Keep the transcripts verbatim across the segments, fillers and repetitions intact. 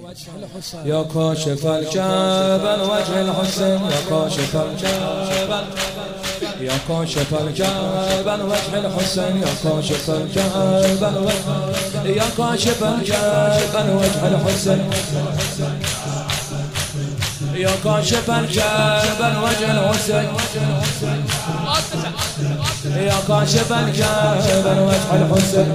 يا كاشف الكرب وجه الحسين يا كاشف الكرب يا كاشف الكرب وجه الحسين يا كاشف الكرب يا كاشف الكرب وجه الحسين يا كاشف الكرب وجه الحسين يا كاشف الكرب وجه الحسين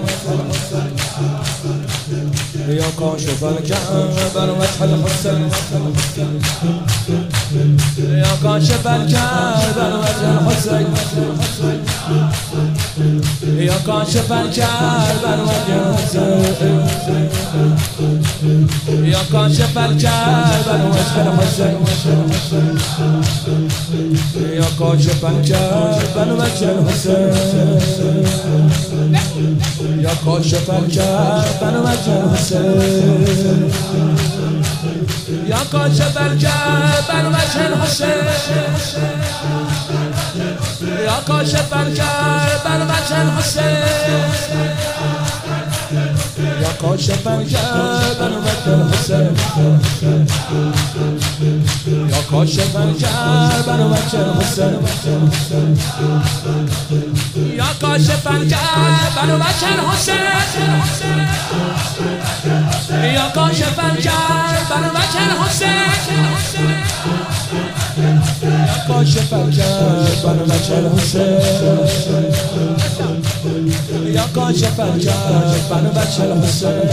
يا كاشف الكرب وجه الحسين يا كاشف الكرب وجه الحسين يا كاشف الكرب وجه الحسين يا كاشف الكرب وجه الحسين يا كاشف الكرب وجه الحسين يا كاشف الكرب وجه الحسين يا كاشف الكرب وجه الحسين يا كاشف الكرب وجه الحسين يا كاشف الكرب وجه الحسين يا كاشف الكرب وجه الحسين يا كاشف الكرب وجه الحسين يا كاشف الكرب وجه الحسين يا كاشف الكرب وجه الحسين يا كاشف الكرب وجه الحسين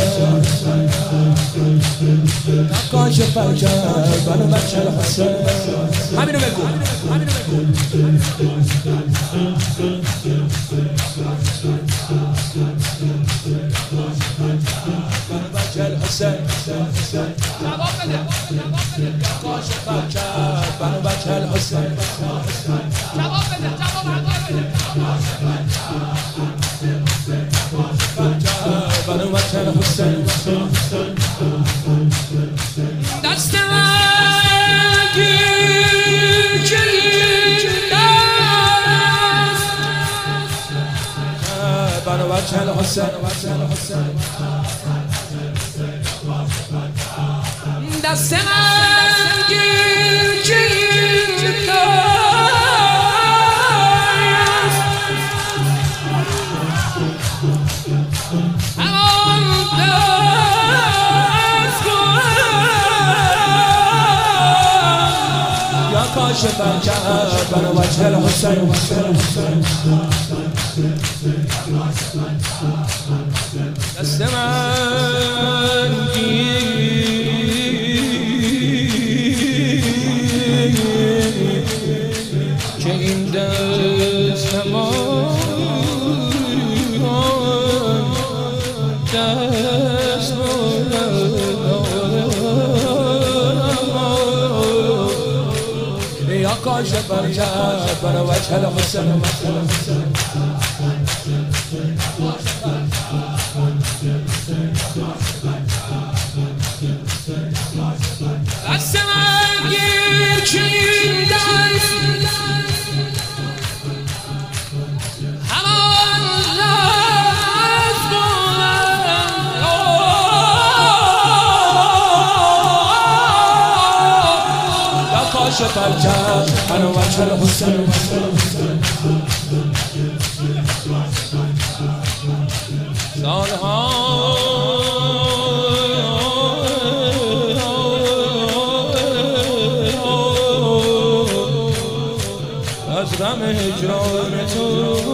يا كاشف الكرب وجه الحسين همینو بگو همینو بگو وجه الحسين جواب بده يا كاشف الكرب وجه الحسين جواب بده جواب بنو وجه الحسين دست گیر بنو وجه الحسين دست كاشف الكرب وجه الحسين دست من گیر که این دست همان دست يا كاشف الكرب وجه الحسين دست من گیر که این دست همان دست يا كاشف الكرب وجه الحسين سالها از غم هجران تو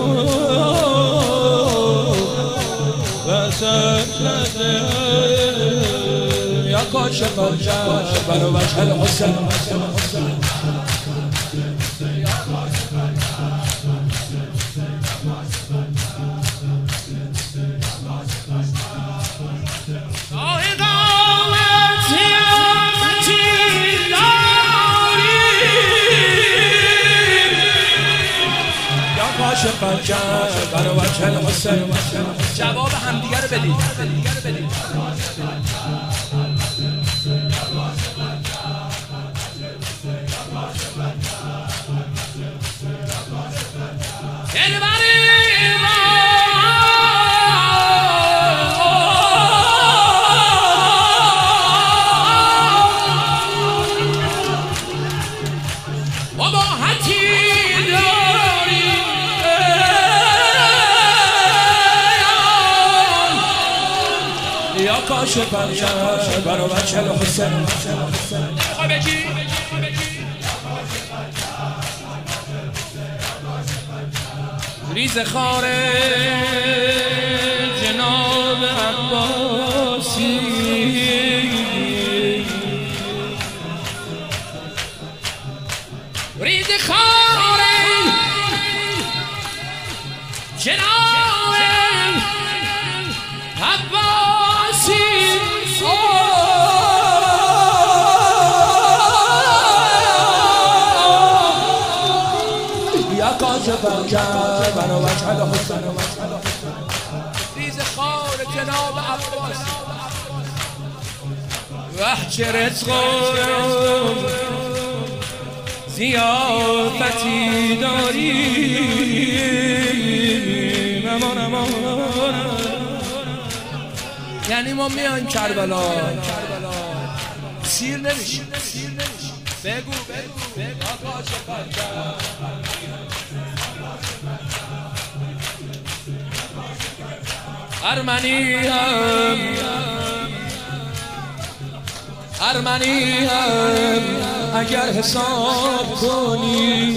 بسکت یا کاشف الکرب وجه الحسین كاشف الكرب وجه الحسين جواب همدیگه رو بدید فرشد برو بچه الحسین نمیخوای بگی؟ ریز خاره جناب عباسی ریز خاره جناب عباسی یا کاشف الکرب برو بچه الحسین ریز خاره جناب عباسی وح چه رزق زیافتی داری امان امان یعنی ما میان کربلا سیر نمیشیم بگو بگو ارمنی هم ارمنی هم اگر حساب کنی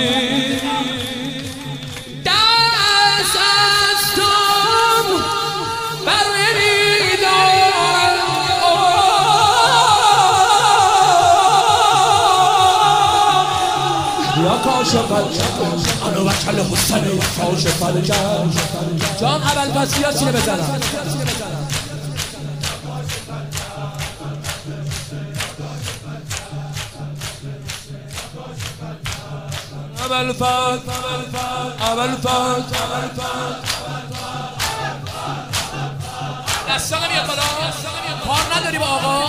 دست از تو بر نمیدارم یا کاشف الکرب انو بچه الحسین کاشف الکرب جان اول پس بیا سینه بزنم اول فات اول فات دستا نمیاد بالا کار نداری با آقا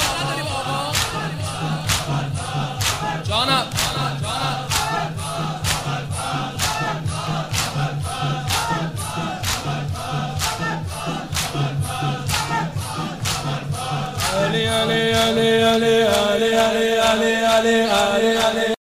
جانم علی علی علی علی علی علی علی علی علی